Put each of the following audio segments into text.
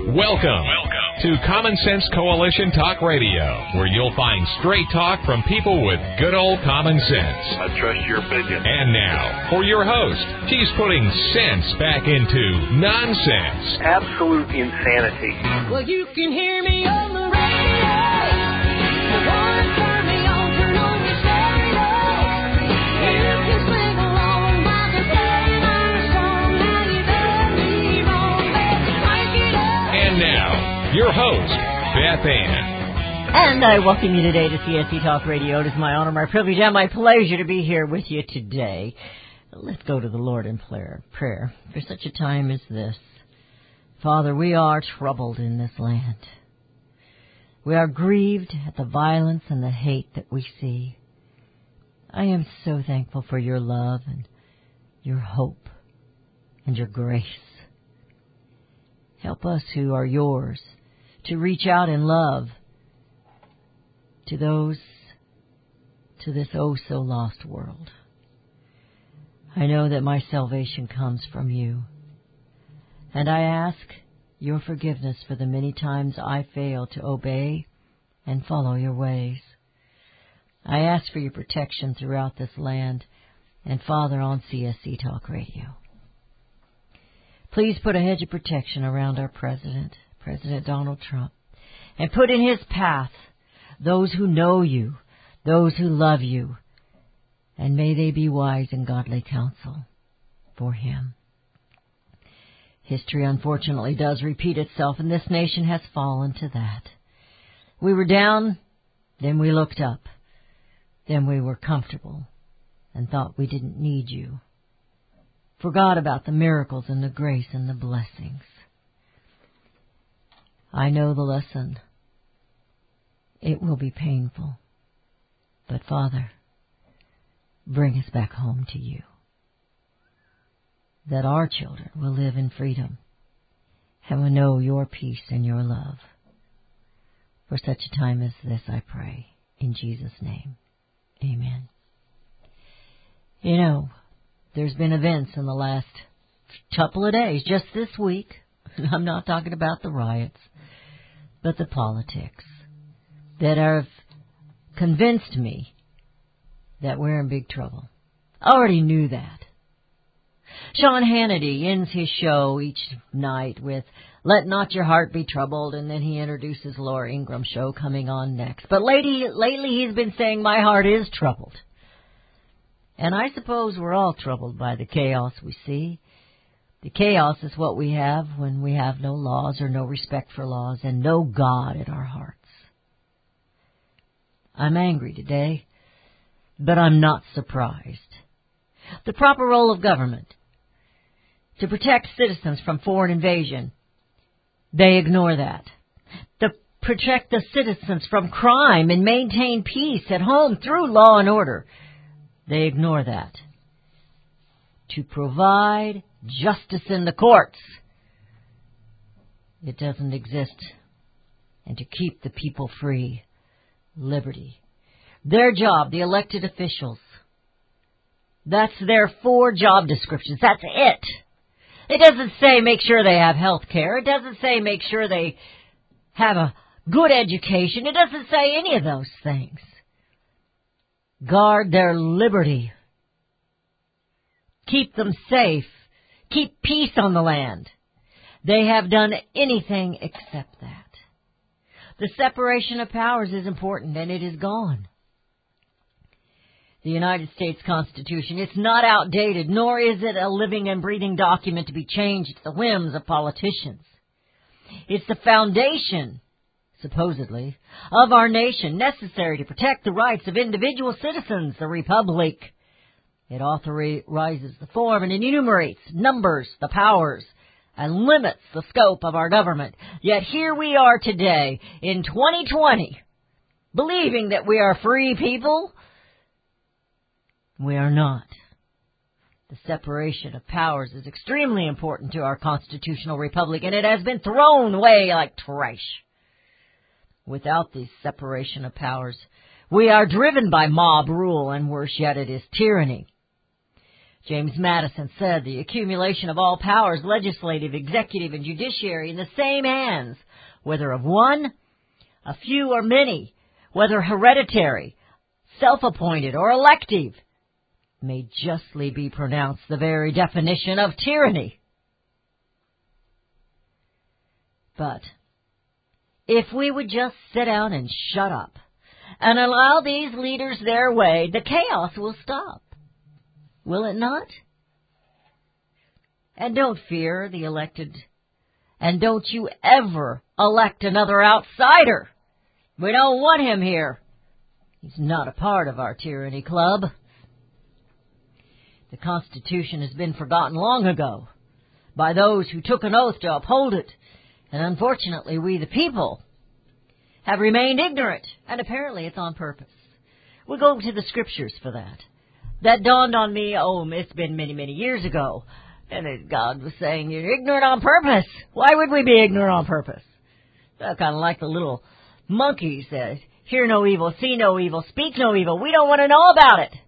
Welcome to Common Sense Coalition Talk Radio, where you'll find straight talk from people with good old common sense. I trust your opinion. And now, for your host, he's putting sense back into nonsense. Absolute insanity. Well, you can hear me on the radio. You want to turn me on, turn on your stereo. You can sing along while they're playing our song. How you done me wrong, baby, crank it up. And now, your host, Beth Ann. And I welcome you today to CSC Talk Radio. It is my honor, my privilege, and my pleasure to be here with you today. Let's go to the Lord in prayer. For such a time as this, Father, we are troubled in this land. We are grieved at the violence and the hate that we see. I am so thankful for your love and your hope and your grace. Help us who are yours to reach out in love to this oh so lost world. I know that my salvation comes from you, and I ask your forgiveness for the many times I fail to obey and follow your ways. I ask for your protection throughout this land and, Father, on CSC Talk Radio. Please put a hedge of protection around our President Donald Trump, and put in his path those who know you, those who love you, and may they be wise and godly counsel for him. History, unfortunately, does repeat itself, and this nation has fallen to that. We were down, then we looked up, then we were comfortable and thought we didn't need you. Forgot about the miracles and the grace and the blessings. I know the lesson. It will be painful. But, Father, bring us back home to you, that our children will live in freedom and will know your peace and your love. For such a time as this, I pray, in Jesus' name, amen. You know, there's been events in the last couple of days, just this week. I'm not talking about the riots, but the politics that have convinced me that we're in big trouble. I already knew that. Sean Hannity ends his show each night with "Let Not Your Heart Be Troubled," and then he introduces Laura Ingram's show coming on next. But lately he's been saying, "My heart is troubled." And I suppose we're all troubled by the chaos we see. The chaos is what we have when we have no laws or no respect for laws and no God in our hearts. I'm angry today, but I'm not surprised. The proper role of government, to protect citizens from foreign invasion, they ignore that. To protect the citizens from crime and maintain peace at home through law and order, they ignore that. To provide justice in the courts, it doesn't exist. And to keep the people free, liberty. Their job, the elected officials, that's their 4 job descriptions. That's it. It doesn't say make sure they have health care. It doesn't say make sure they have a good education. It doesn't say any of those things. Guard their liberty. Keep them safe. Keep peace on the land. They have done anything except that. The separation of powers is important, and it is gone. The United States Constitution, it's not outdated, nor is it a living and breathing document to be changed at the whims of politicians. It's the foundation, supposedly, of our nation, necessary to protect the rights of individual citizens, the Republic. It authorizes the form and enumerates, numbers the powers, and limits the scope of our government. Yet here we are today, in 2020, believing that we are free people. We are not. The separation of powers is extremely important to our constitutional republic, and it has been thrown away like trash. Without the separation of powers, we are driven by mob rule, and worse yet, it is tyranny. James Madison said the accumulation of all powers, legislative, executive, and judiciary, in the same hands, whether of one, a few, or many, whether hereditary, self-appointed, or elective, may justly be pronounced the very definition of tyranny. But if we would just sit down and shut up and allow these leaders their way, the chaos will stop. Will it not? And don't fear the elected. And don't you ever elect another outsider. We don't want him here. He's not a part of our tyranny club. The Constitution has been forgotten long ago by those who took an oath to uphold it. And unfortunately, we the people have remained ignorant. And apparently it's on purpose. We'll go to the scriptures for that. That dawned on me, it's been many, many years ago. And God was saying, you're ignorant on purpose. Why would we be ignorant on purpose? Kind of like the little monkeys that hear no evil, see no evil, speak no evil. We don't want to know about it.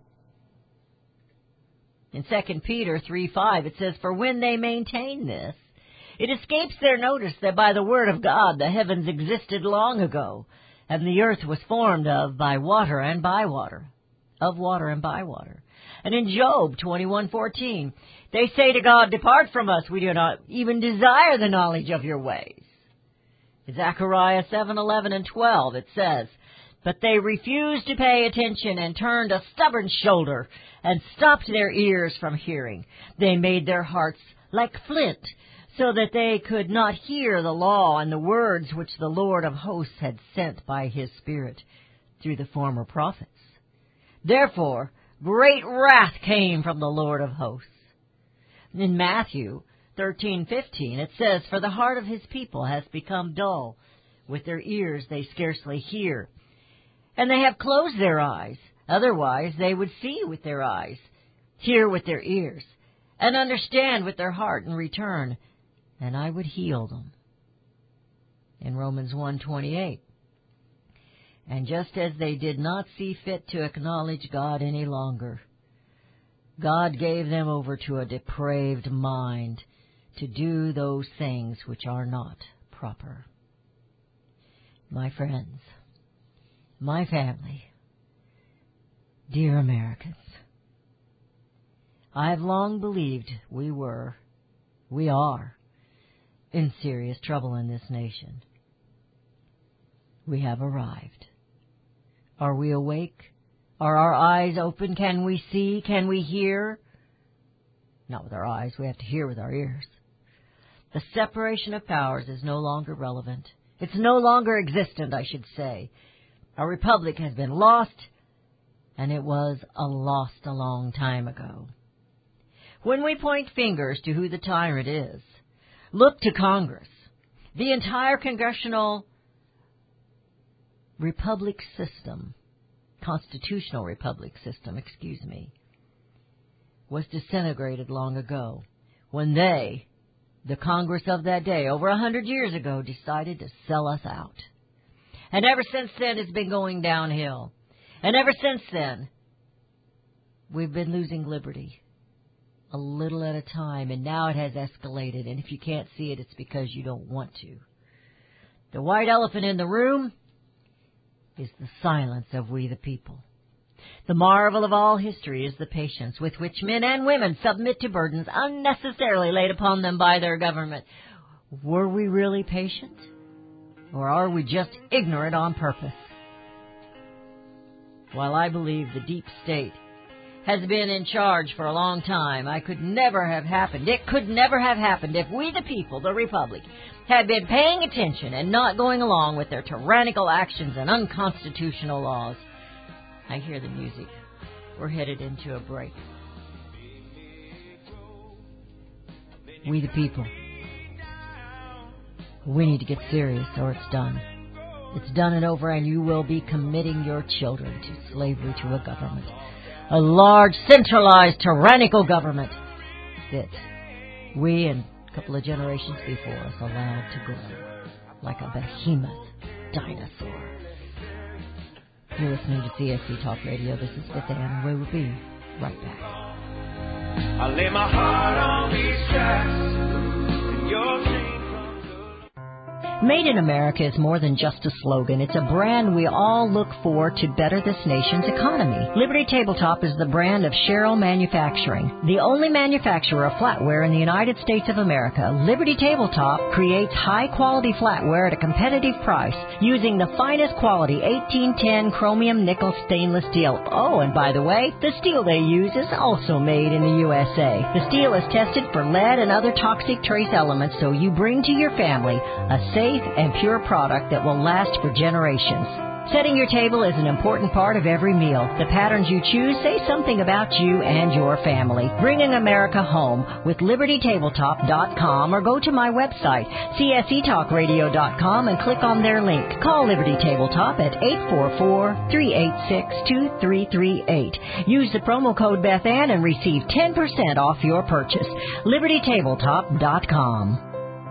In 2 Peter 3:5, it says, for when they maintain this, it escapes their notice that by the word of God the heavens existed long ago, and the earth was formed by water and by water. Of water and by water. And in Job 21:14, they say to God, depart from us, we do not even desire the knowledge of your ways. In Zechariah 7:11 and 12, it says, but they refused to pay attention and turned a stubborn shoulder and stopped their ears from hearing. They made their hearts like flint, so that they could not hear the law and the words which the Lord of hosts had sent by his Spirit through the former prophets. Therefore, great wrath came from the Lord of hosts. In Matthew 13:15, it says, for the heart of his people has become dull. With their ears they scarcely hear. And they have closed their eyes. Otherwise they would see with their eyes, hear with their ears, and understand with their heart and return, and I would heal them. In Romans 1:28. And just as they did not see fit to acknowledge God any longer, God gave them over to a depraved mind to do those things which are not proper. My friends, my family, dear Americans, I have long believed we are in serious trouble in this nation. We have arrived. Are we awake? Are our eyes open? Can we see? Can we hear? Not with our eyes. We have to hear with our ears. The separation of powers is no longer relevant. It's no longer existent, I should say. Our republic has been lost, and it was lost a long time ago. When we point fingers to who the tyrant is, look to Congress. The entire congressional republic system, constitutional republic system, was disintegrated long ago when they, the Congress of that day, over 100 years ago, decided to sell us out. And ever since then, it's been going downhill. And ever since then, we've been losing liberty a little at a time, and now it has escalated. And if you can't see it, it's because you don't want to. The white elephant in the room is the silence of we the people. The marvel of all history is the patience with which men and women submit to burdens unnecessarily laid upon them by their government. Were we really patient? Or are we just ignorant on purpose? While I believe the deep state has been in charge for a long time, it could never have happened if we the people, the Republic, had been paying attention and not going along with their tyrannical actions and unconstitutional laws. I hear the music. We're headed into a break. We the people, we need to get serious or it's done. It's done and over, and you will be committing your children to slavery to a government. A large, centralized, tyrannical government that we and a couple of generations before us allowed to grow like a behemoth dinosaur. You're listening to CSC Talk Radio. This is Fifth Ann, and we will be right back. I lay my heart on these tracks, and your chain comes along. Made in America is more than just a slogan. It's a brand we all look for to better this nation's economy. Liberty Tabletop is the brand of Sherrill Manufacturing, the only manufacturer of flatware in the United States of America. Liberty Tabletop creates high-quality flatware at a competitive price using the finest quality 1810 chromium nickel stainless steel. Oh, and by the way, the steel they use is also made in the USA. The steel is tested for lead and other toxic trace elements, so you bring to your family a safe and pure product that will last for generations. Setting your table is an important part of every meal. The patterns you choose say something about you and your family. Bringing America home with LibertyTabletop.com, or go to my website, CSETalkRadio.com, and click on their link. Call Liberty Tabletop at 844-386-2338. Use the promo code Beth Ann and receive 10% off your purchase. LibertyTabletop.com.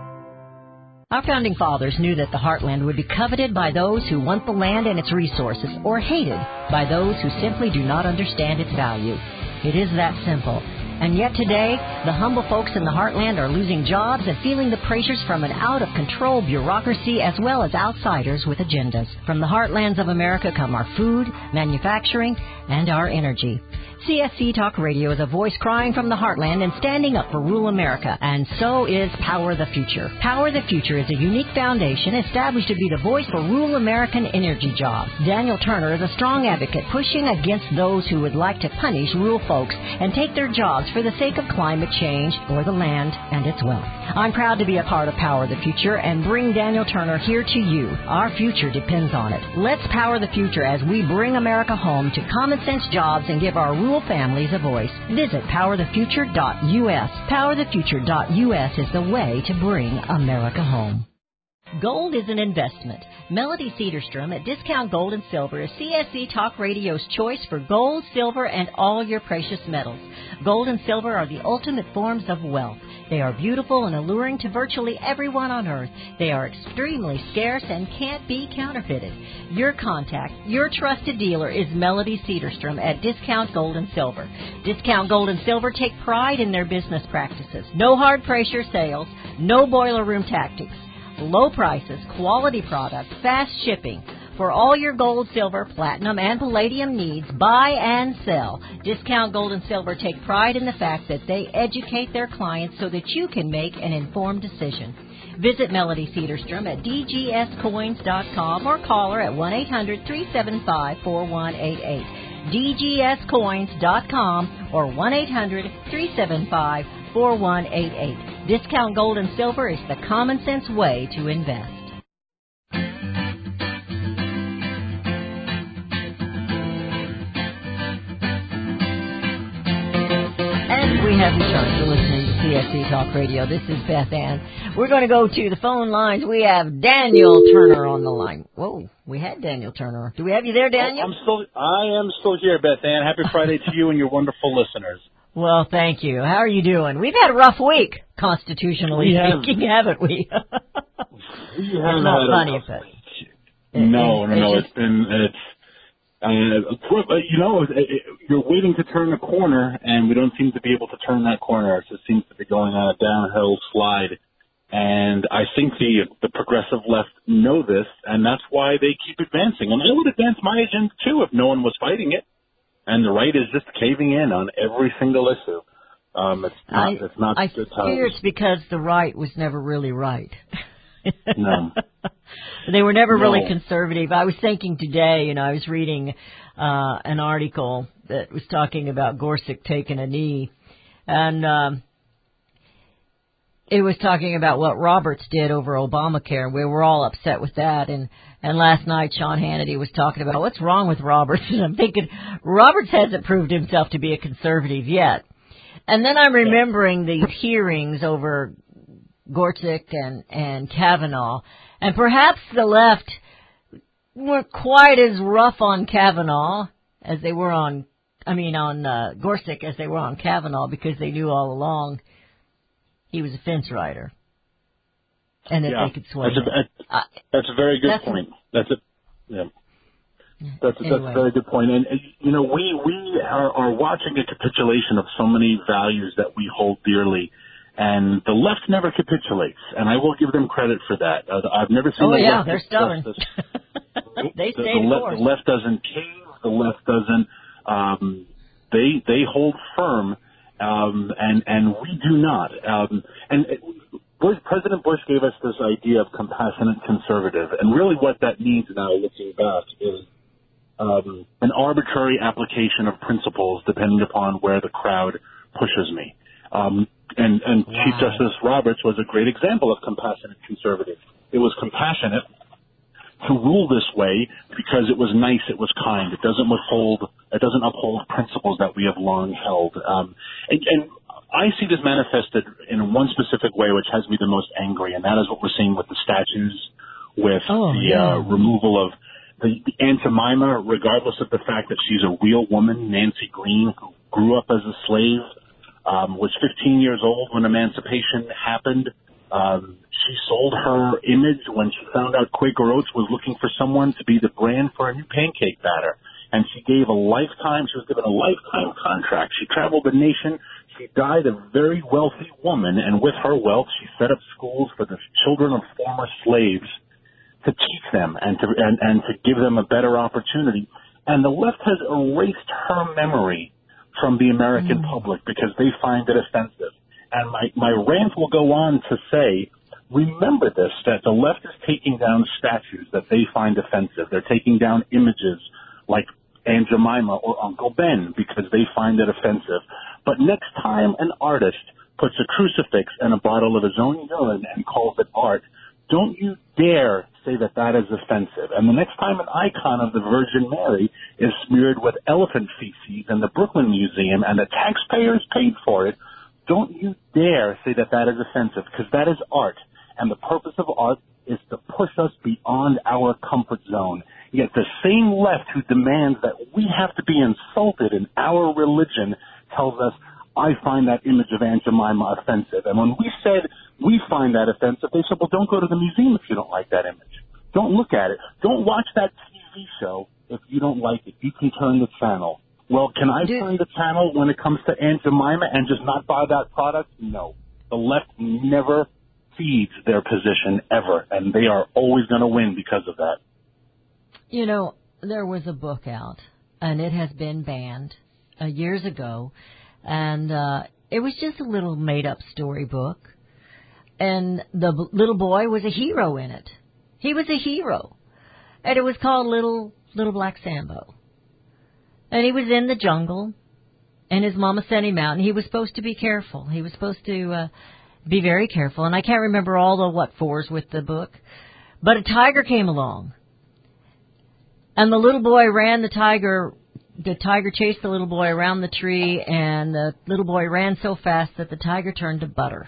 Our founding fathers knew that the heartland would be coveted by those who want the land and its resources, or hated by those who simply do not understand its value. It is that simple. And yet today, the humble folks in the heartland are losing jobs and feeling the pressures from an out-of-control bureaucracy, as well as outsiders with agendas. From the heartlands of America come our food, manufacturing, and our energy. CSC Talk Radio is a voice crying from the heartland and standing up for rural America, and so is Power the Future. Power the Future is a unique foundation established to be the voice for rural American energy jobs. Daniel Turner is a strong advocate pushing against those who would like to punish rural folks and take their jobs for the sake of climate change or the land and its wealth. I'm proud to be a part of Power the Future and bring Daniel Turner here to you. Our future depends on it. Let's power the future as we bring America home to common sense jobs and give our rural families a voice. Visit powerthefuture.us. Powerthefuture.us is the way to bring America home. Gold is an investment. Melody Cedarstrom at Discount Gold and Silver is CSC Talk Radio's choice for gold, silver, and all your precious metals. Gold and silver are the ultimate forms of wealth. They are beautiful and alluring to virtually everyone on earth. They are extremely scarce and can't be counterfeited. Your contact, your trusted dealer is Melody Cedarstrom at Discount Gold and Silver. Discount Gold and Silver take pride in their business practices. No hard pressure sales, no boiler room tactics. Low prices, quality products, fast shipping. For all your gold, silver, platinum, and palladium needs, buy and sell. Discount Gold and Silver take pride in the fact that they educate their clients so that you can make an informed decision. Visit Melody Cedarstrom at dgscoins.com or call her at 1-800-375-4188. dgscoins.com or 1-800-375-4188. Discount Gold and Silver is the common sense way to invest. And we have returned to listening to CSC Talk Radio. This is Beth Ann. We're going to go to the phone lines. We have Daniel Turner on the line. Whoa, we had Daniel Turner. Do we have you there, Daniel? I am still here, Beth Ann. Happy Friday to you and your wonderful listeners. Well, thank you. How are you doing? We've had a rough week, constitutionally speaking, haven't we? We haven't it's not had funny, a but No. You're waiting to turn a corner, and we don't seem to be able to turn that corner. It just seems to be going on a downhill slide. And I think the progressive left know this, and that's why they keep advancing. And I would advance my agenda, too, if no one was fighting it. And the right is just caving in on every single issue. It's not I good times. fear it's because the right was never really right. No. They were never really conservative. I was thinking today, I was reading an article that was talking about Gorsuch taking a knee. And it was talking about what Roberts did over Obamacare. We were all upset with that. And last night, Sean Hannity was talking about what's wrong with Roberts. And I'm thinking, Roberts hasn't proved himself to be a conservative yet. And then I'm remembering the hearings over Gorsuch and Kavanaugh. And perhaps the left weren't quite as rough on Kavanaugh as they were on Gorsuch as they were on Kavanaugh, because they knew all along he was a fence rider, and that they could sway him. That's a very good point. That's a very good point. And you know, we are watching a capitulation of so many values that we hold dearly. And the left never capitulates, and I will give them credit for that. I've never seen the left they're stubborn. They stay the course. The left doesn't cave. The left doesn't. They hold firm, and we do not. President Bush gave us this idea of compassionate conservative, and really what that means now, looking back, is an arbitrary application of principles depending upon where the crowd pushes me. And Chief Justice Roberts was a great example of compassionate conservative. It was compassionate to rule this way because it was nice, it was kind. It doesn't uphold principles that we have long held. And I see this manifested in one specific way, which has me the most angry, and that is what we're seeing with the statues, with removal of the Aunt Jemima, regardless of the fact that she's a real woman, Nancy Green, who grew up as a slave. Was 15 years old when emancipation happened. She sold her image when she found out Quaker Oats was looking for someone to be the brand for a new pancake batter. And she was given a lifetime contract. She traveled the nation. She died a very wealthy woman, and with her wealth, she set up schools for the children of former slaves to teach them and to give them a better opportunity. And the left has erased her memory from the American public because they find it offensive. And my rant will go on to say, remember this, that the left is taking down statues that they find offensive. They're taking down images like Aunt Jemima or Uncle Ben because they find it offensive. But next time an artist puts a crucifix and a bottle of his own urine and calls it art, don't you dare say that that is offensive. And the next time an icon of the Virgin Mary is smeared with elephant feces in the Brooklyn Museum and the taxpayers paid for it, don't you dare say that that is offensive, because that is art. And the purpose of art is to push us beyond our comfort zone. Yet the same left who demands that we have to be insulted in our religion tells us, I find that image of Aunt Jemima offensive. And when we said we find that offensive, they said, well, don't go to the museum if you don't like that image. Don't look at it. Don't watch that TV show if you don't like it. You can turn the channel. Well, can I turn the channel when it comes to Aunt Jemima and just not buy that product? No. The left never feeds their position ever, and they are always going to win because of that. You know, there was a book out, and it has been banned years ago, and it was just a little made-up storybook, and the little boy was a hero in it. He was a hero, and it was called Little Black Sambo. And he was in the jungle, and his mama sent him out, and he was supposed to be careful. He was supposed to be very careful, and I can't remember all the what-fors with the book, but a tiger came along, and the little boy ran the tiger chased the little boy around the tree, and the little boy ran so fast that the tiger turned to butter.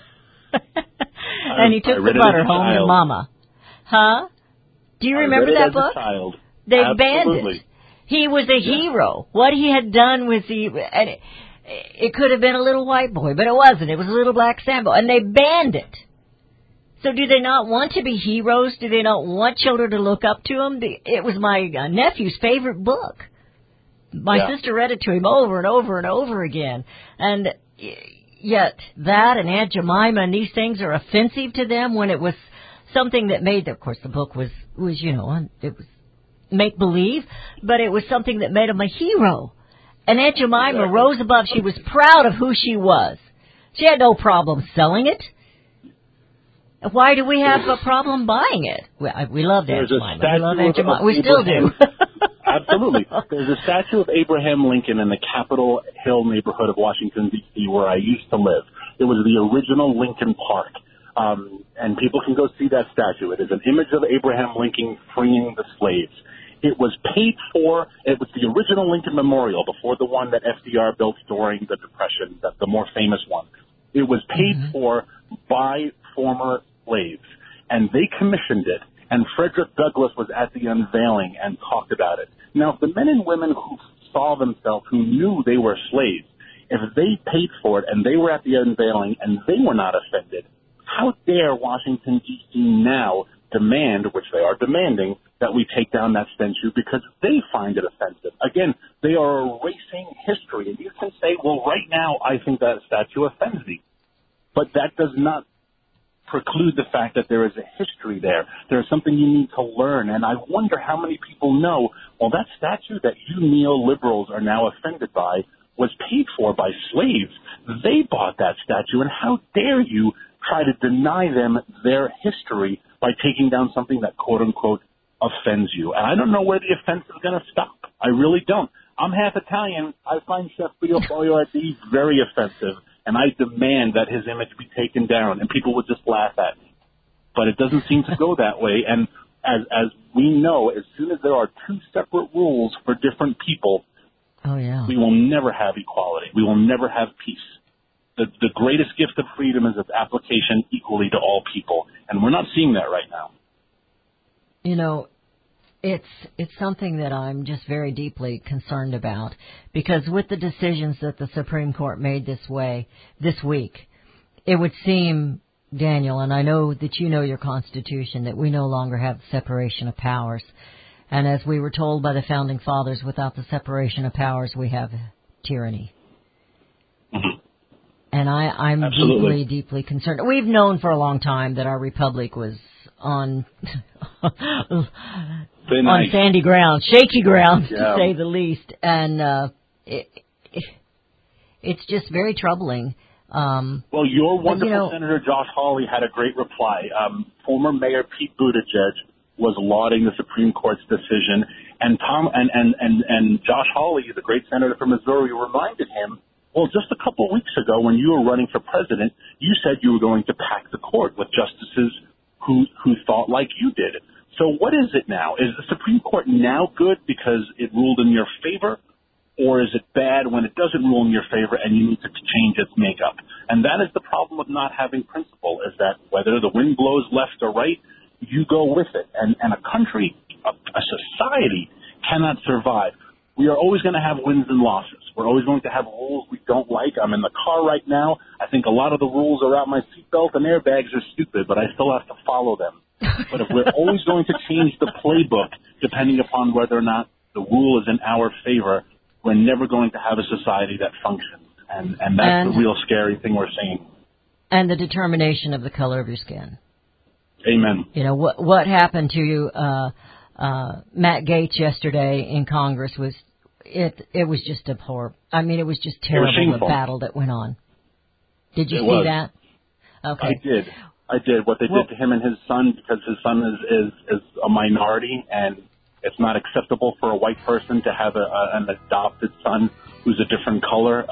And he took the butter home to Mama. Huh? Do you remember that book? They banned it. He was a hero. What he had done was and it could have been a little white boy, but it wasn't. It was a little black Sambo, and they banned it. So do they not want to be heroes? Do they not want children to look up to them? It was my nephew's favorite book. My sister read it to him over and over and over again. And yet that and Aunt Jemima and these things are offensive to them when it was something that made, of course, the book was you know, it was make-believe, but it was something that made him a hero. And Aunt Jemima rose above. She was proud of who she was. She had no problem selling it. Why do we have a problem buying it? We loved Aunt Jemima. We love Aunt Jemima. We still do. Absolutely. There's a statue of Abraham Lincoln in the Capitol Hill neighborhood of Washington, D.C., where I used to live. It was the original Lincoln Park. And people can go see that statue. It is an image of Abraham Lincoln freeing the slaves. It was paid for. It was the original Lincoln Memorial before the one that FDR built during the Depression, the more famous one. It was paid for by former slaves, and they commissioned it. And Frederick Douglass was at the unveiling and talked about it. Now, if the men and women who saw themselves, who knew they were slaves, if they paid for it and they were at the unveiling and they were not offended, how dare Washington, D.C. now demand, which they are demanding, that we take down that statue because they find it offensive. Again, they are erasing history. And you can say, well, right now I think that statue offends me. But that does not preclude the fact that there is a history there. There's something you need to learn. And I wonder how many people know, well, that statue that you neoliberals are now offended by was paid for by slaves. They bought that statue. And how dare you try to deny them their history by taking down something that, quote unquote, offends you. And I don't know where the offense is going to stop. I really don't. I'm half Italian. I find Chef Guido Fogliardi very offensive, and I demand that his image be taken down, and people would just laugh at me. But it doesn't seem to go that way, and as we know, as soon as there are two separate rules for different people, we will never have equality. We will never have peace. The greatest gift of freedom is its application equally to all people, and we're not seeing that right now. You know, it's something that I'm just very deeply concerned about, because with the decisions that the Supreme Court made this week, it would seem, Daniel, and I know that you know your Constitution, that we no longer have separation of powers. And as we were told by the Founding Fathers, without the separation of powers, we have tyranny. Mm-hmm. And I'm deeply, deeply concerned. We've known for a long time that our republic was on sandy ground, shaky ground, to say the least. And it's just very troubling. Well, your wonderful Senator Josh Hawley had a great reply. Former Mayor Pete Buttigieg was lauding the Supreme Court's decision, and Josh Hawley, the great senator from Missouri, reminded him, well, just a couple of weeks ago when you were running for president, you said you were going to pack the court with justices who thought like you did. So what is it now? Is the Supreme Court now good because it ruled in your favor, or is it bad when it doesn't rule in your favor and you need to change its makeup? And that is the problem with not having principle, is that whether the wind blows left or right, you go with it. And a country, a society cannot survive. We are always going to have wins and losses. We're always going to have rules we don't like. I'm in the car right now. I think a lot of the rules around my seatbelt and airbags are stupid, but I still have to follow them. But if we're always going to change the playbook depending upon whether or not the rule is in our favor, we're never going to have a society that functions. And that's the real scary thing we're seeing. And the determination of the color of your skin. Amen. You know, what happened to Matt Gaetz yesterday in Congress was, it was just abhorrent. I mean, it was just terrible, the battle that went on. Did you see that? Okay. I did. What they did to him and his son, because his son is a minority, and it's not acceptable for a white person to have an adopted son who's a different color.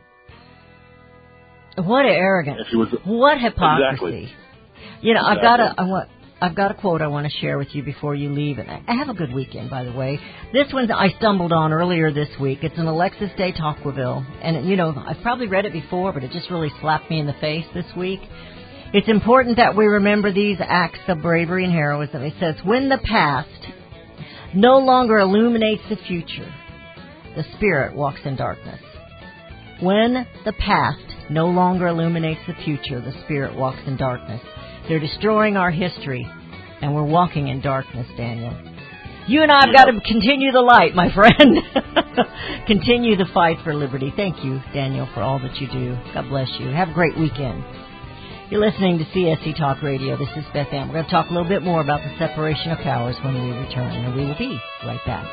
What arrogance! What hypocrisy! Exactly. You know, I've got a quote I want to share with you before you leave. And have a good weekend, by the way. This one I stumbled on earlier this week. It's an Alexis de Tocqueville, and you know, I've probably read it before, but it just really slapped me in the face this week. It's important that we remember these acts of bravery and heroism. It says, when the past no longer illuminates the future, the spirit walks in darkness. When the past no longer illuminates the future, the spirit walks in darkness. They're destroying our history, and we're walking in darkness, Daniel. You and I have got to continue the light, my friend. Continue the fight for liberty. Thank you, Daniel, for all that you do. God bless you. Have a great weekend. You're listening to CSC Talk Radio. This is Beth Ann. We're going to talk a little bit more about the separation of powers when we return, and we will be right back.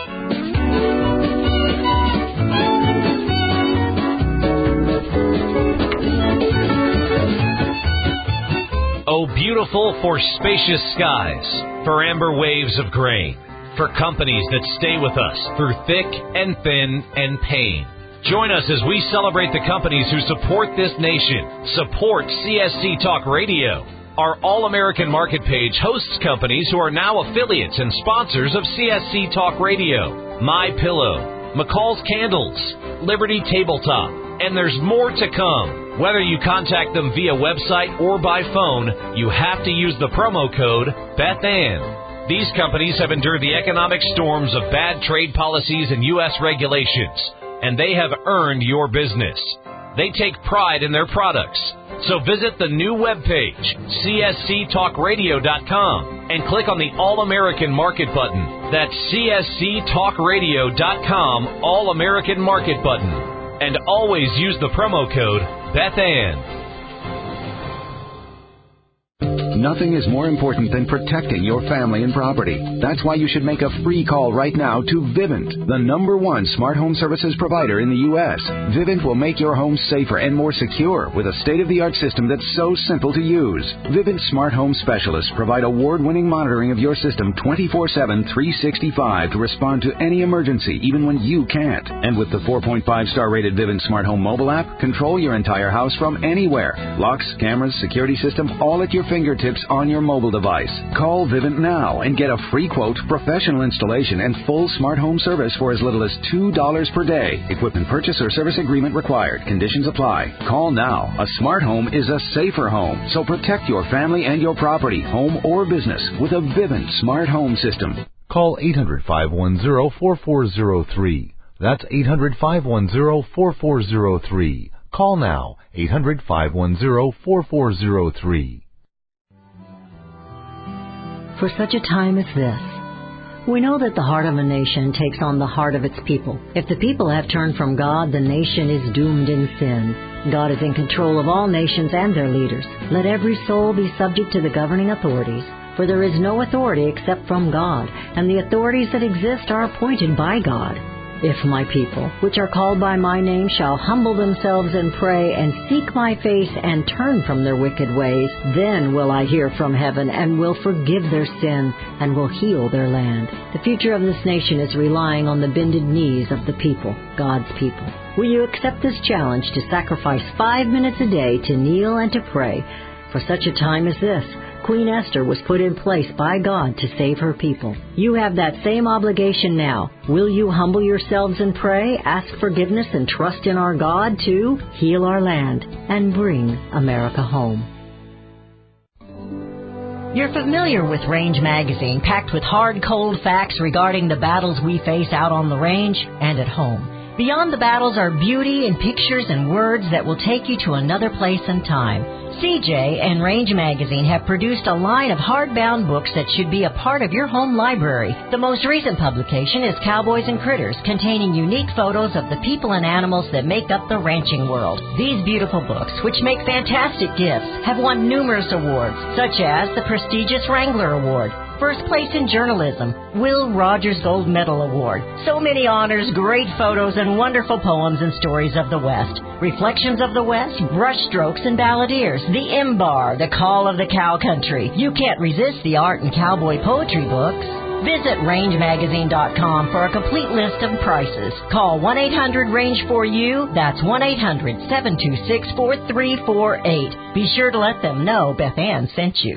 Oh, beautiful for spacious skies, for amber waves of grain, for companies that stay with us through thick and thin and pain. Join us as we celebrate the companies who support this nation. Support CSC Talk Radio. Our All-American Market page hosts companies who are now affiliates and sponsors of CSC Talk Radio. MyPillow, McCall's Candles, Liberty Tabletop, and there's more to come. Whether you contact them via website or by phone, you have to use the promo code BethAnn. These companies have endured the economic storms of bad trade policies and U.S. regulations, and they have earned your business. They take pride in their products. So visit the new webpage, csctalkradio.com, and click on the All-American Market button. That's csctalkradio.com, All-American Market button. And always use the promo code BethAnn. Nothing is more important than protecting your family and property. That's why you should make a free call right now to Vivint, the #1 smart home services provider in the U.S. Vivint will make your home safer and more secure with a state-of-the-art system that's so simple to use. Vivint smart home specialists provide award-winning monitoring of your system 24/7, 365 to respond to any emergency, even when you can't. And with the 4.5-star rated Vivint smart home mobile app, control your entire house from anywhere. Locks, cameras, security system, all at your fingertips on your mobile device. Call Vivint now and get a free quote, professional installation, and full smart home service for as little as $2 per day. Equipment purchase or service agreement required. Conditions apply. Call now. A smart home is a safer home. So protect your family and your property, home or business, with a Vivint smart home system. Call 800-510-4403. That's 800-510-4403. Call now. 800-510-4403. For such a time as this, we know that the heart of a nation takes on the heart of its people. If the people have turned from God, the nation is doomed in sin. God is in control of all nations and their leaders. Let every soul be subject to the governing authorities, for there is no authority except from God, and the authorities that exist are appointed by God. If my people, which are called by my name, shall humble themselves and pray and seek my face and turn from their wicked ways, then will I hear from heaven and will forgive their sin and will heal their land. The future of this nation is relying on the bended knees of the people, God's people. Will you accept this challenge to sacrifice 5 minutes a day to kneel and to pray? For such a time as this, Queen Esther was put in place by God to save her people. You have that same obligation now. Will you humble yourselves and pray, ask forgiveness, and trust in our God to heal our land and bring America home? You're familiar with Range Magazine, packed with hard, cold facts regarding the battles we face out on the range and at home. Beyond the battles are beauty and pictures and words that will take you to another place and time. CJ and Range Magazine have produced a line of hardbound books that should be a part of your home library. The most recent publication is Cowboys and Critters, containing unique photos of the people and animals that make up the ranching world. These beautiful books, which make fantastic gifts, have won numerous awards, such as the prestigious Wrangler Award, First Place in Journalism, Will Rogers Gold Medal Award. So many honors, great photos, and wonderful poems and stories of the West. Reflections of the West, Brushstrokes and Balladeers, The M-Bar, The Call of the Cow Country. You can't resist the art and cowboy poetry books. Visit rangemagazine.com for a complete list of prices. Call 1-800-RANGE-4U. That's 1-800-726-4348. Be sure to let them know Beth Ann sent you.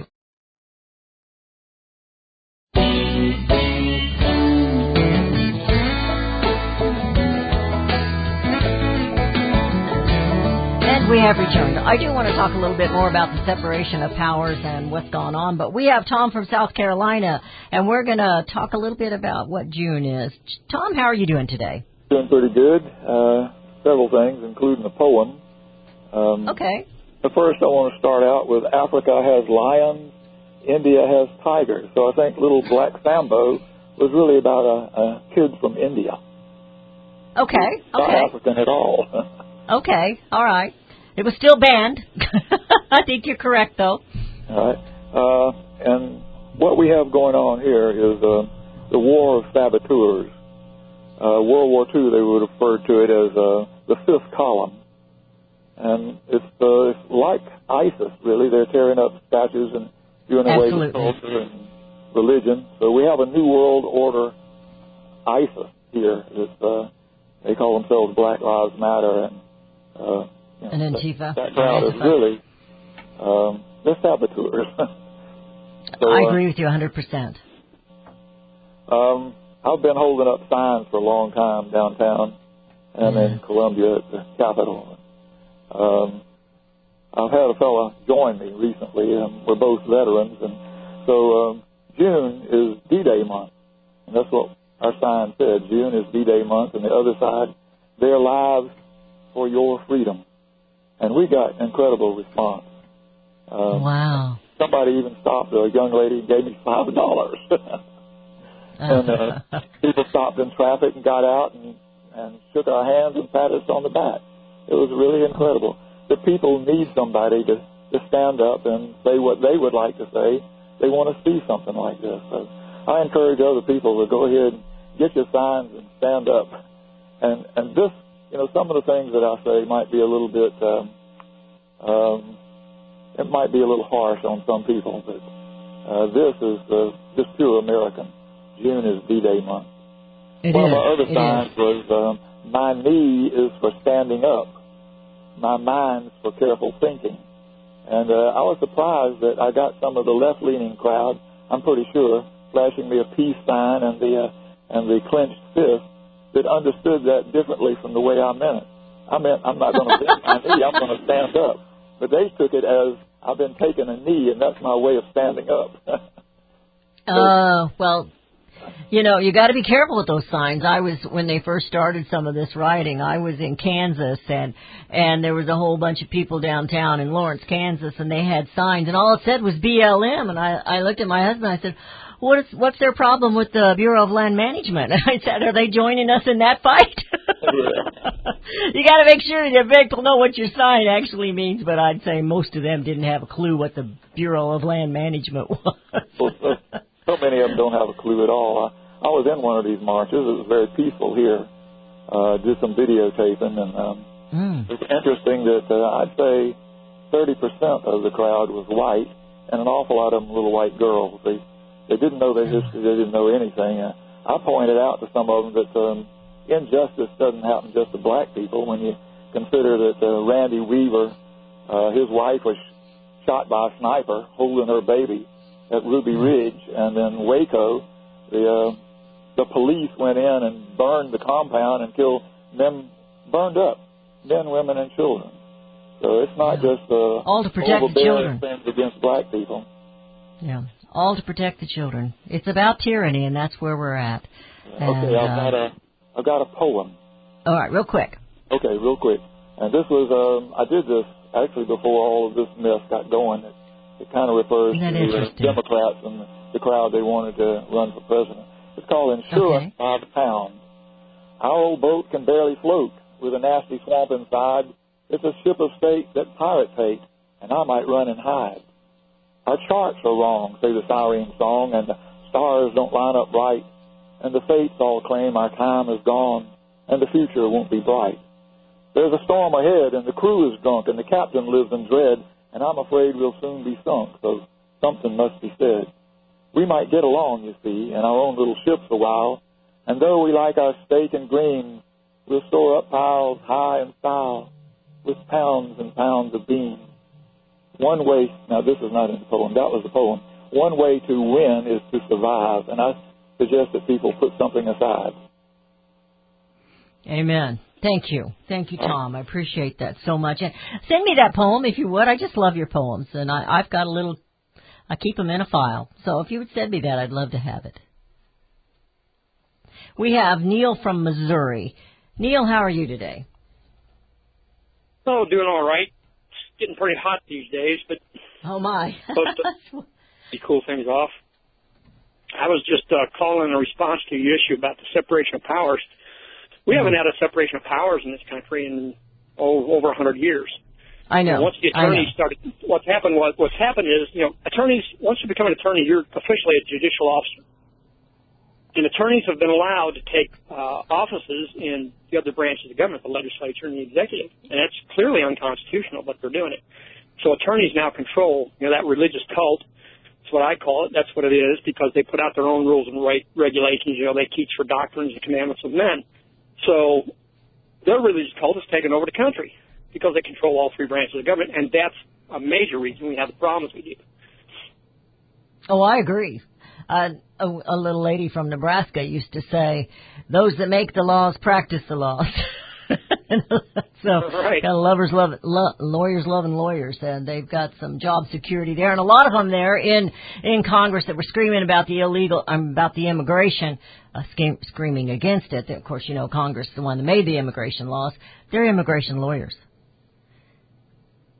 We have returned. I do want to talk a little bit more about the separation of powers and what's gone on, but we have Tom from South Carolina, and we're going to talk a little bit about what June is. Tom, how are you doing today? Doing pretty good. Several things, including a poem. Okay. But first, I want to start out with Africa has lions, India has tigers. So I think Little Black Sambo was really about a kid from India. Okay. Not African at all. Okay. All right. It was still banned. I think you're correct, though. All right. And what we have going on here is the War of Saboteurs. World War II, they would refer to it as the fifth column. And it's like ISIS, really. They're tearing up statues and doing away with culture and religion. So we have a New World Order ISIS here. They call themselves Black Lives Matter. And Antifa. That crowd is really, they're saboteurs. So, I agree with you 100%. I've been holding up signs for a long time downtown and in Columbia at the Capitol. I've had a fella join me recently, and we're both veterans, and so June is D-Day month, and that's what our sign said. June is D-Day month, and the other side, their lives for your freedom. and we got incredible response. Wow. Somebody even stopped a young lady and gave me $5. And people stopped in traffic and got out and shook our hands and patted us on the back. It was really incredible. The people need somebody to stand up and say what they would like to say. They want to see something like this. So I encourage other people to go ahead and get your signs and stand up. And this, some of the things that I say might be a little bit, it might be a little harsh on some people, but this is just pure American. June is D-Day month. One of my other signs was, my knee is for standing up. My mind's for careful thinking. And I was surprised that I got some of the left-leaning crowd, I'm pretty sure, flashing me a peace sign and the clenched fist that understood that differently from the way I meant it. I meant I'm not going to bend my knee, I'm going to stand up. But they took it as I've been taking a knee, and that's my way of standing up. Well, you got to be careful with those signs. When they first started some of this rioting, I was in Kansas, and there was a whole bunch of people downtown in Lawrence, Kansas, and they had signs, and all it said was BLM, and I looked at my husband, and I said, what's their problem with the Bureau of Land Management? And I said, are they joining us in that fight? You got to make sure that people know what your sign actually means, but I'd say most of them didn't have a clue what the Bureau of Land Management was. So many of them don't have a clue at all. I was in one of these marches. It was very peaceful here. Did some videotaping, and it's interesting that I'd say 30% of the crowd was white, and an awful lot of them little white girls. They didn't know their history. They didn't know anything. I pointed out to some of them that injustice doesn't happen just to black people. When you consider that Randy Weaver, his wife was shot by a sniper holding her baby at Ruby Ridge, and then Waco, the police went in and burned the compound and killed men, burned up men, women, and children. So it's not just all to protect the children things against black people. Yeah, all to protect the children. It's about tyranny, and that's where we're at. Okay, I've got a poem. All right, real quick. Okay, real quick. And this was I did this actually before all of this mess got going. It kind of refers to the Democrats and the crowd they wanted to run for president. It's called Insurance by the Pound. Our old boat can barely float with a nasty swamp inside. It's a ship of state that pirates hate, and I might run and hide. Our charts are wrong, say the siren song, and the stars don't line up right, and the fates all claim our time is gone, and the future won't be bright. There's a storm ahead, and the crew is drunk, and the captain lives in dread, and I'm afraid we'll soon be sunk, so something must be said. We might get along, you see, in our own little ships a while, and though we like our steak and greens, we'll store up piles high in style with pounds and pounds of beans. One way, now this is not in the poem, that was the poem. One way to win is to survive, and I suggest that people put something aside. Amen. Thank you. Thank you, Tom. I appreciate that so much. And send me that poem if you would. I just love your poems, and I've got I keep them in a file. So if you would send me that, I'd love to have it. We have Neil from Missouri. Neil, how are you today? Oh, doing all right. It's getting pretty hot these days, but oh my, supposed to cool things off. I was just calling in response to your issue about the separation of powers. We haven't had a separation of powers in this country in over 100 years. I know. And once the attorneys started, what's happened is, attorneys, once you become an attorney, you're officially a judicial officer. And attorneys have been allowed to take offices in the other branches of the government, the legislature and the executive. And that's clearly unconstitutional, but they're doing it. So attorneys now control, that religious cult. That's what I call it. That's what it is, because they put out their own rules and regulations. They teach for doctrines and commandments of men. So their religious cult has taken over the country because they control all three branches of the government, and that's a major reason we have the problems we do. Oh, I agree. A little lady from Nebraska used to say, those that make the laws practice the laws. So, right. Lawyers loving lawyers, and they've got some job security there, and a lot of them there in Congress that were screaming about the about the immigration, screaming against it. Of course, Congress is the one that made the immigration laws. They're immigration lawyers.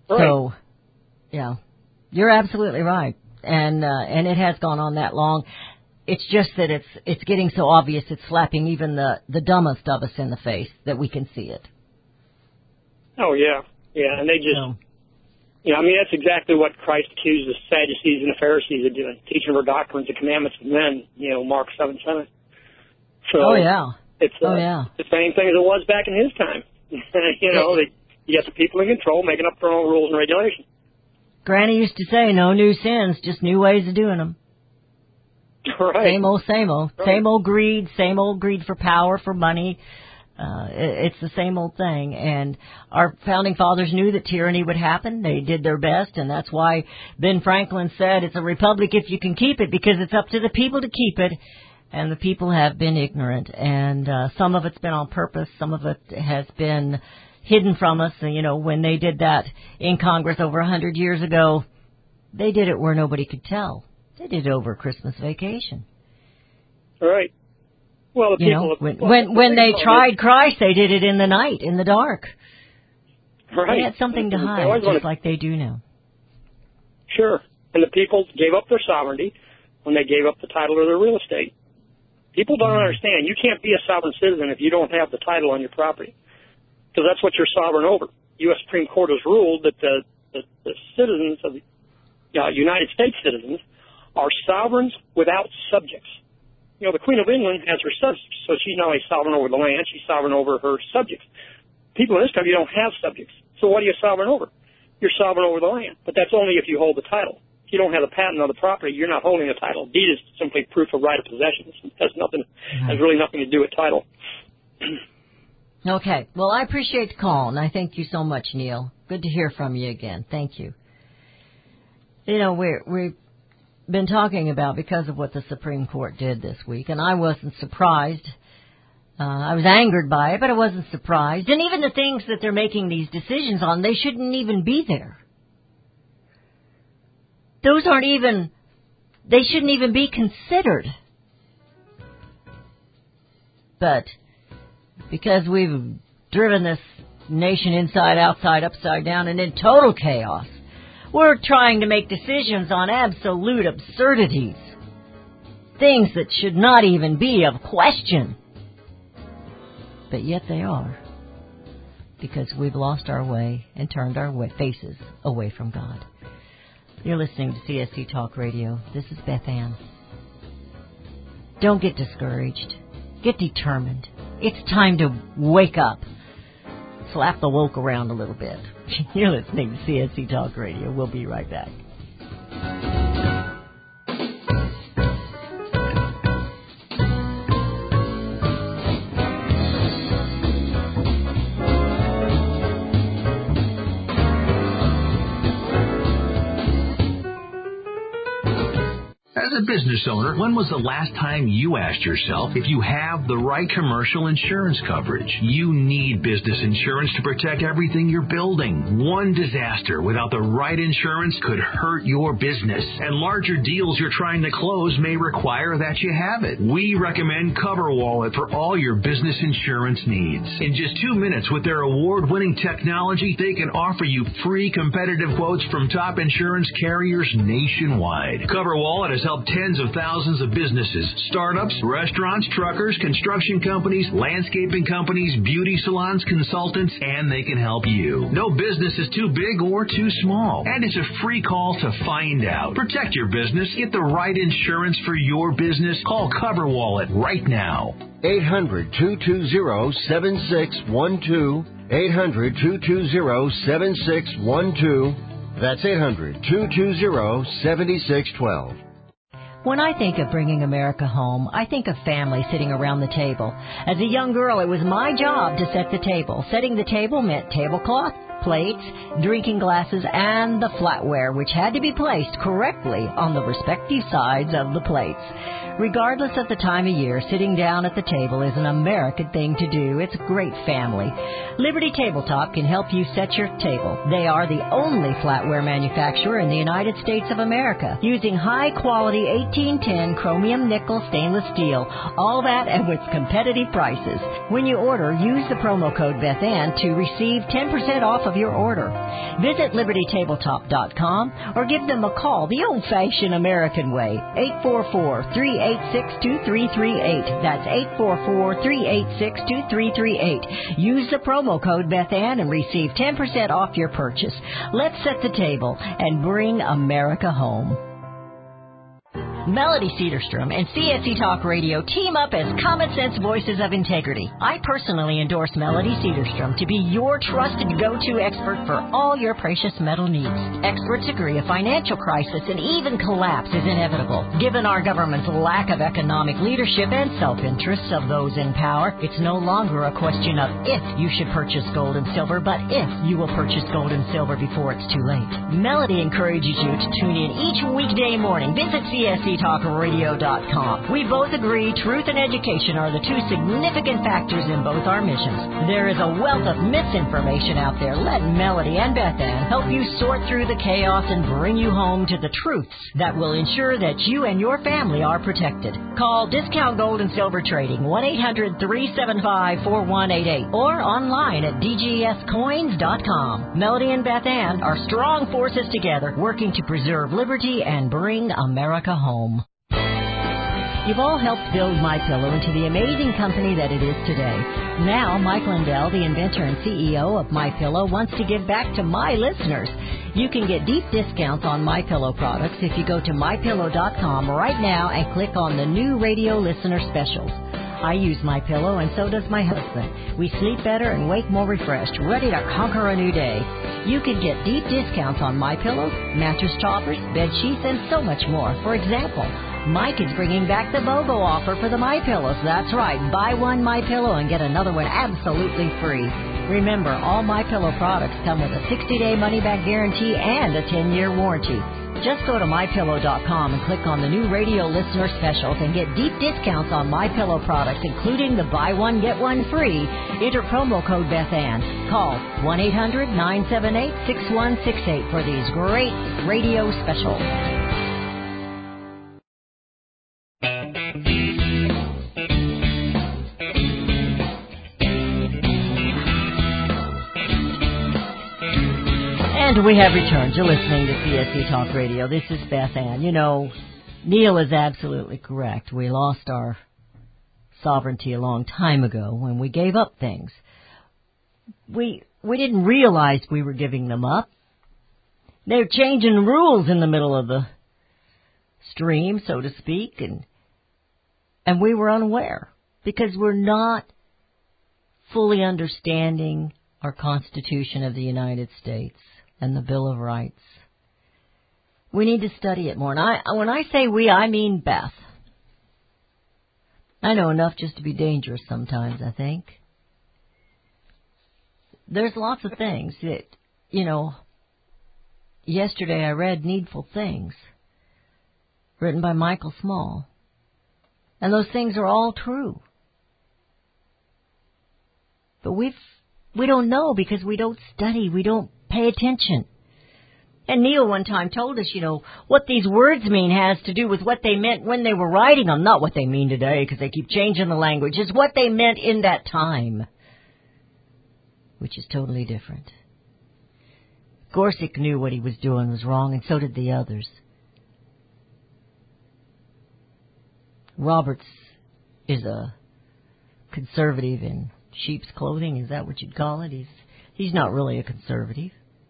Right. So, yeah, you're absolutely right. And it has gone on that long. It's just that it's getting so obvious it's slapping even the dumbest of us in the face that we can see it. Oh, yeah. Yeah, and they just, I mean, that's exactly what Christ accused the Sadducees and the Pharisees of doing, teaching their doctrines and commandments of men, Mark 7:7. So, it's the same thing as it was back in his time. You got the people in control making up their own rules and regulations. Granny used to say, no new sins, just new ways of doing them. Right. Same old. Right. Same old greed for power, for money. It's the same old thing. And our founding fathers knew that tyranny would happen. They did their best, and that's why Ben Franklin said it's a republic if you can keep it, because it's up to the people to keep it. And the people have been ignorant, and some of it's been on purpose. Some of it has been hidden from us. And, when they did that in Congress over 100 years ago, they did it where nobody could tell. They did it over Christmas vacation. Right. Well, the people... when they tried Christ, they did it in the night, in the dark. Right. They had something to hide, just like they do now. Sure. And the people gave up their sovereignty when they gave up the title of their real estate. People don't understand. You can't be a sovereign citizen if you don't have the title on your property, because that's what you're sovereign over. U.S. Supreme Court has ruled that the citizens of the United States citizens are sovereigns without subjects. The Queen of England has her subjects, so she's not only sovereign over the land, she's sovereign over her subjects. People in this country don't have subjects, so what are you sovereign over? You're sovereign over the land, but that's only if you hold the title. If you don't have the patent on the property, you're not holding the title. Deed is simply proof of right of possession. It has really nothing to do with title. Okay. Well, I appreciate the call, and I thank you so much, Neil. Good to hear from you again. Thank you. We've been talking about because of what the Supreme Court did this week, and I wasn't surprised. I was angered by it, but I wasn't surprised. And even the things that they're making these decisions on, they shouldn't even be there. They shouldn't even be considered. But because we've driven this nation inside, outside, upside down, and in total chaos, we're trying to make decisions on absolute absurdities. Things that should not even be of question. But yet they are. Because we've lost our way and turned our faces away from God. You're listening to CSC Talk Radio. This is Beth Ann. Don't get discouraged. Get determined. It's time to wake up. Slap the woke around a little bit. You're listening to CSC Talk Radio. We'll be right back. As a business owner, when was the last time you asked yourself if you have the right commercial insurance coverage? You need business insurance to protect everything you're building. One disaster without the right insurance could hurt your business, and larger deals you're trying to close may require that you have it. We recommend CoverWallet for all your business insurance needs. In just 2 minutes with their award-winning technology, they can offer you free competitive quotes from top insurance carriers nationwide. CoverWallet has helped tens of thousands of businesses, startups, restaurants, truckers, construction companies, landscaping companies, beauty salons, consultants, and they can help you. No business is too big or too small, and it's a free call to find out. Protect your business. Get the right insurance for your business. Call CoverWallet right now. 800-220-7612. 800-220-7612. That's 800-220-7612. When I think of bringing America home, I think of family sitting around the table. As a young girl, it was my job to set the table. Setting the table meant tablecloth, plates, drinking glasses, and the flatware, which had to be placed correctly on the respective sides of the plates. Regardless of the time of year, sitting down at the table is an American thing to do. It's great family. Liberty Tabletop can help you set your table. They are the only flatware manufacturer in the United States of America, using high-quality 1810 chromium nickel stainless steel. All that and with competitive prices. When you order, use the promo code BethAnn to receive 10% off off of your order. Visit LibertyTabletop.com or give them a call the old-fashioned American way, 844-386-2338. That's 844-386-2338. Use the promo code BethAnn and receive 10% off your purchase. Let's set the table and bring America home. Melody Cedarstrom and CSC Talk Radio team up as common sense voices of integrity. I personally endorse Melody Cedarstrom to be your trusted go-to expert for all your precious metal needs. Experts agree a financial crisis and even collapse is inevitable. Given our government's lack of economic leadership and self-interest of those in power, it's no longer a question of if you should purchase gold and silver, but if you will purchase gold and silver before it's too late. Melody encourages you to tune in each weekday morning. Visit CSCTalkRadio.com. We both agree truth and education are the two significant factors in both our missions. There is a wealth of misinformation out there. Let Melody and BethAnn help you sort through the chaos and bring you home to the truths that will ensure that you and your family are protected. Call Discount Gold and Silver Trading, 1-800-375-4188, or online at DGScoins.com. Melody and BethAnn are strong forces together, working to preserve liberty and bring America home. You've all helped build MyPillow into the amazing company that it is today. Now, Mike Lindell, the inventor and CEO of MyPillow, wants to give back to my listeners. You can get deep discounts on MyPillow products if you go to MyPillow.com right now and click on the new radio listener specials. I use MyPillow, and so does my husband. We sleep better and wake more refreshed, ready to conquer a new day. You can get deep discounts on MyPillows, mattress toppers, bed sheets, and so much more. For example, Mike is bringing back the BOGO offer for the MyPillows. That's right. Buy one MyPillow and get another one absolutely free. Remember, all MyPillow products come with a 60-day money-back guarantee and a 10-year warranty. Just go to MyPillow.com and click on the new radio listener specials and get deep discounts on MyPillow products, including the buy one, get one free. Enter promo code BethAnn. Call 1-800-978-6168 for these great radio specials. And we have returned. You're listening to CSC Talk Radio. This is BethAnn. You know, Neil is absolutely correct. We lost our sovereignty a long time ago when we gave up things. We didn't realize we were giving them up. They're changing rules in the middle of the stream, so to speak, and we were unaware because we're not fully understanding our Constitution of the United States and the Bill of Rights. We need to study it more. And when I say we, I mean Beth. I know enough just to be dangerous sometimes, I think. There's lots of things that, you know, yesterday I read Needful Things, written by Michael Small. And those things are all true. But we don't know because we don't study, we don't pay attention. And Neil one time told us, you know, what these words mean has to do with what they meant when they were writing them, not what they mean today because they keep changing the language. It's what they meant in that time, which is totally different. Gorsuch knew what he was doing was wrong, and so did the others. Roberts is a conservative in sheep's clothing. Is that what you'd call it? He's not really a conservative.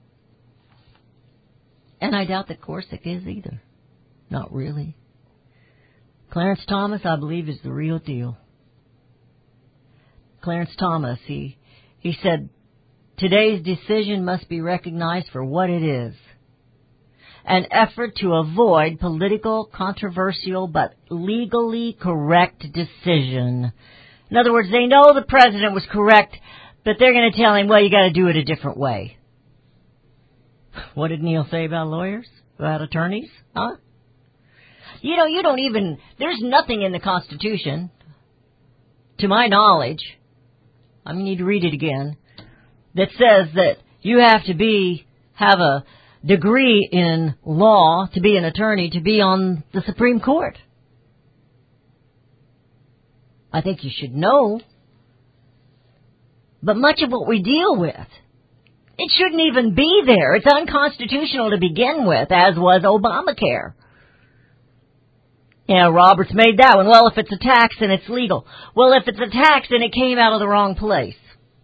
And I doubt that Gorsuch is either. Not really. Clarence Thomas, I believe, is the real deal. Clarence Thomas, he said, today's decision must be recognized for what it is. An effort to avoid political, controversial, but legally correct decision. In other words, they know the president was correct, but they're going to tell him, well, you got to do it a different way. What did Neil say about lawyers? About attorneys? Huh? You know, you don't even, there's nothing in the Constitution, to my knowledge, I need to read it again, that says that you have to have a degree in law to be an attorney, to be on the Supreme Court. I think you should know. But much of what we deal with It shouldn't even be there. It's unconstitutional to begin with, as was Obamacare. Yeah, Roberts made that one. Well, if it's a tax, then it's legal. Well, if it's a tax, then it came out of the wrong place.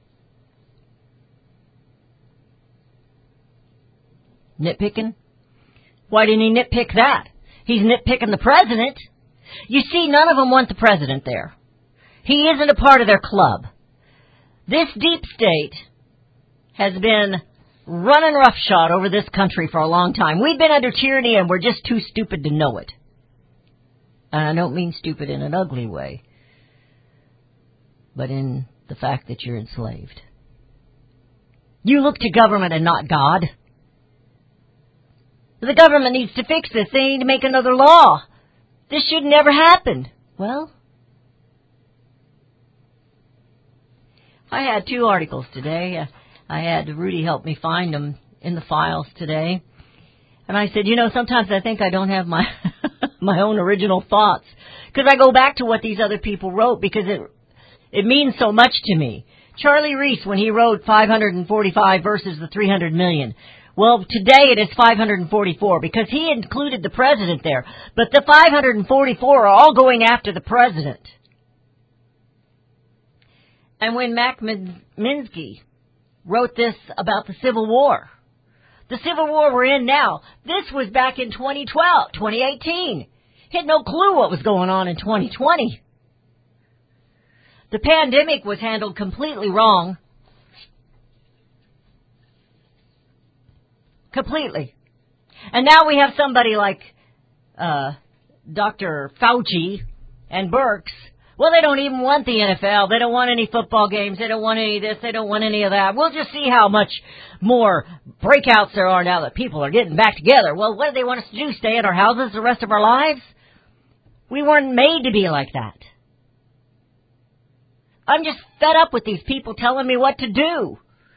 Nitpicking? Why didn't he nitpick that? He's nitpicking the president. You see, none of them want the president there. He isn't a part of their club. This deep state has been running roughshod over this country for a long time. We've been under tyranny and we're just too stupid to know it. And I don't mean stupid in an ugly way, but in the fact that you're enslaved. You look to government and not God. The government needs to fix this. They need to make another law. This should never happen. Well, I had 2 articles today. I had Rudy help me find them in the files today. And I said, sometimes I think I don't have my my own original thoughts. Because I go back to what these other people wrote because it means so much to me. Charlie Reese, when he wrote 545 versus the 300 million. Well, today it is 544 because he included the president there. But the 544 are all going after the president. And when Mac Minsky wrote this about the Civil War, the Civil War we're in now, this was back in 2018. He had no clue what was going on in 2020. The pandemic was handled completely wrong. Completely. And now we have somebody like Dr. Fauci and Birx. Well, they don't even want the NFL. They don't want any football games. They don't want any of this. They don't want any of that. We'll just see how much more breakouts there are now that people are getting back together. Well, what do they want us to do? Stay in our houses the rest of our lives? We weren't made to be like that. I'm just fed up with these people telling me what to do.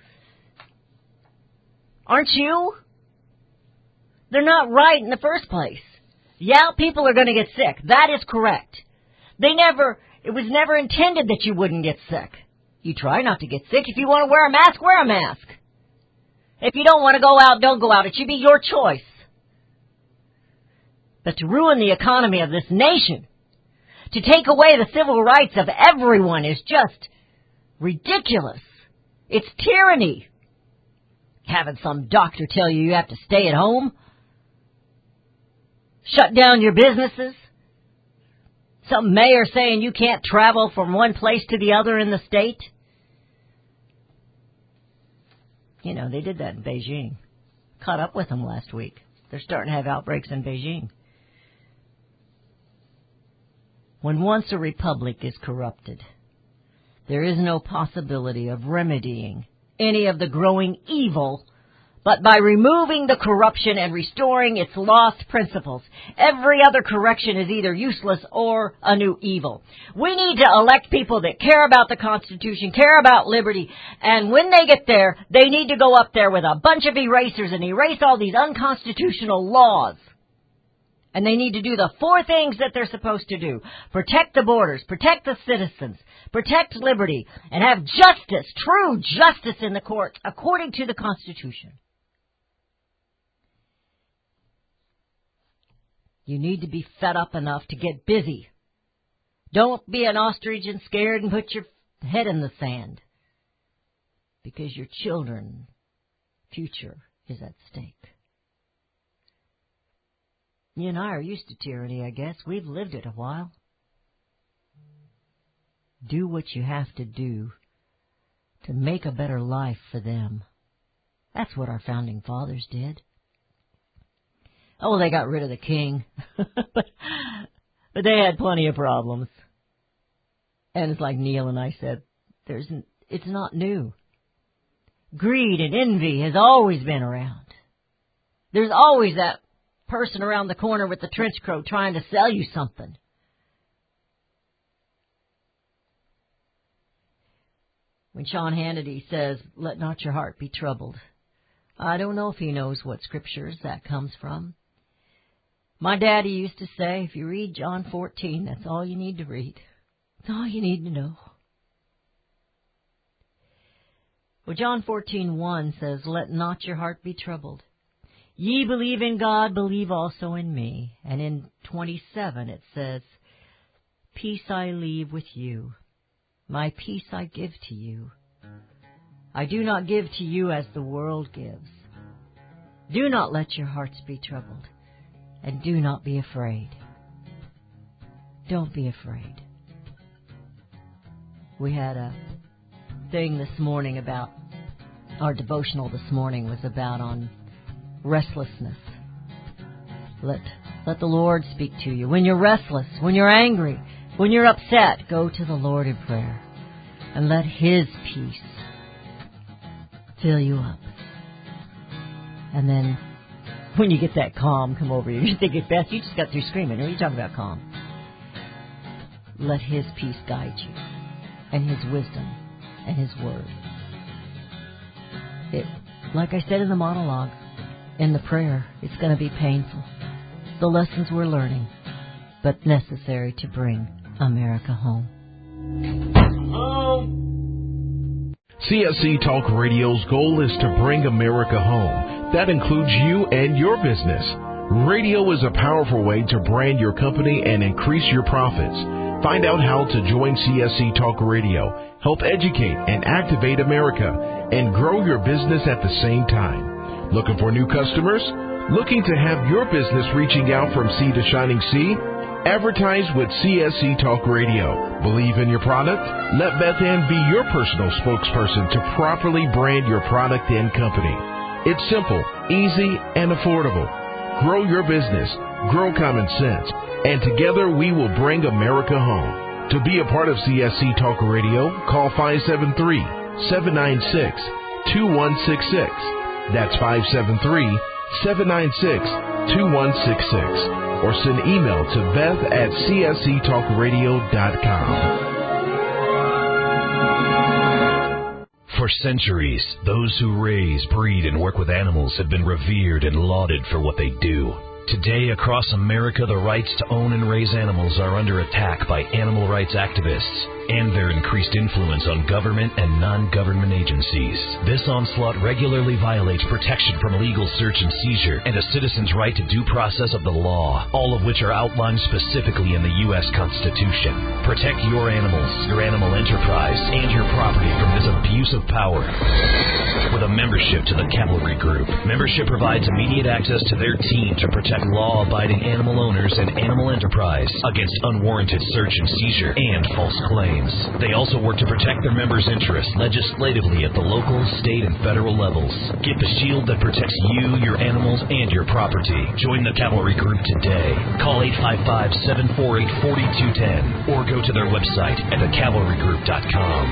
Aren't you? They're not right in the first place. Yeah, people are going to get sick. That is correct. It was never intended that you wouldn't get sick. You try not to get sick. If you want to wear a mask, wear a mask. If you don't want to go out, don't go out. It should be your choice. But to ruin the economy of this nation, to take away the civil rights of everyone is just ridiculous. It's tyranny. Having some doctor tell you have to stay at home, shut down your businesses, some mayor saying you can't travel from one place to the other in the state. They did that in Beijing. Caught up with them last week. They're starting to have outbreaks in Beijing. When once a republic is corrupted, there is no possibility of remedying any of the growing evil but by removing the corruption and restoring its lost principles. Every other correction is either useless or a new evil. We need to elect people that care about the Constitution, care about liberty, and when they get there, they need to go up there with a bunch of erasers and erase all these unconstitutional laws. And they need to do the 4 things that they're supposed to do. Protect the borders, protect the citizens, protect liberty, and have justice, true justice in the courts, according to the Constitution. You need to be fed up enough to get busy. Don't be an ostrich and scared and put your head in the sand. Because your children's future is at stake. You and I are used to tyranny, I guess. We've lived it a while. Do what you have to do to make a better life for them. That's what our founding fathers did. Oh, they got rid of the king. but they had plenty of problems. And it's like Neil and I said, it's not new. Greed and envy has always been around. There's always that person around the corner with the trench coat trying to sell you something. When Sean Hannity says, "Let not your heart be troubled," I don't know if he knows what scriptures that comes from. My daddy used to say, if you read John 14, that's all you need to read. That's all you need to know. Well, John 14:1 says, "Let not your heart be troubled. Ye believe in God, believe also in me." And in 27 it says, "Peace I leave with you. My peace I give to you. I do not give to you as the world gives. Do not let your hearts be troubled, and do not be afraid." Don't be afraid. We had a thing this morning about, our devotional this morning was about on restlessness. Let the Lord speak to you. When you're restless, when you're angry, when you're upset, go to the Lord in prayer and let His peace fill you up. And then when you get that calm come over you, you think, Beth, you just got through screaming. What are you talking about calm? Let His peace guide you, and His wisdom, and His word. Like I said in the monologue, in the prayer, it's going to be painful. The lessons we're learning, but necessary to bring America home. CSC Talk Radio's goal is to bring America home. That includes you and your business. Radio is a powerful way to brand your company and increase your profits. Find out how to join CSC Talk Radio, help educate and activate America, and grow your business at the same time. Looking for new customers? Looking to have your business reaching out from sea to shining sea? Advertise with CSC Talk Radio. Believe in your product? Let Beth Ann be your personal spokesperson to properly brand your product and company. It's simple, easy, and affordable. Grow your business, grow common sense, and together we will bring America home. To be a part of CSC Talk Radio, call 573-796-2166. That's 573-796-2166. Or send email to beth@csctalkradio.com. For centuries, those who raise, breed, and work with animals have been revered and lauded for what they do. Today, across America, the rights to own and raise animals are under attack by animal rights activists and their increased influence on government and non-government agencies. This onslaught regularly violates protection from illegal search and seizure and a citizen's right to due process of the law, all of which are outlined specifically in the U.S. Constitution. Protect your animals, your animal enterprise, and your property from this abuse of power. With a membership to the Cavalry Group, membership provides immediate access to their team to protect law-abiding animal owners and animal enterprise against unwarranted search and seizure and false claims. They also work to protect their members' interests legislatively at the local, state, and federal levels. Get the shield that protects you, your animals, and your property. Join the Cavalry Group today. Call 855-748-4210 or go to their website at thecavalrygroup.com.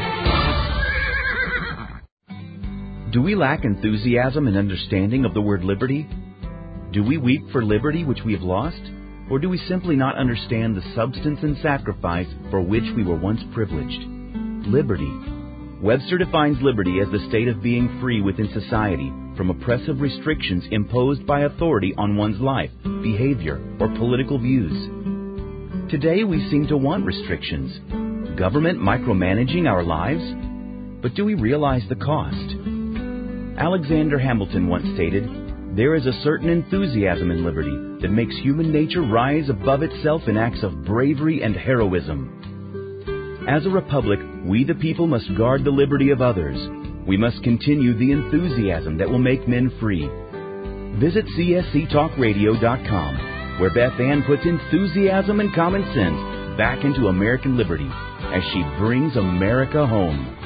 Do we lack enthusiasm and understanding of the word liberty? Do we weep for liberty which we have lost? Or do we simply not understand the substance and sacrifice for which we were once privileged? Liberty. Webster defines liberty as the state of being free within society from oppressive restrictions imposed by authority on one's life, behavior, or political views. Today we seem to want restrictions. Government micromanaging our lives? But do we realize the cost? Alexander Hamilton once stated, "There is a certain enthusiasm in liberty that makes human nature rise above itself in acts of bravery and heroism." As a republic, we the people must guard the liberty of others. We must continue the enthusiasm that will make men free. Visit csctalkradio.com, where Beth Ann puts enthusiasm and common sense back into American liberty as she brings America home.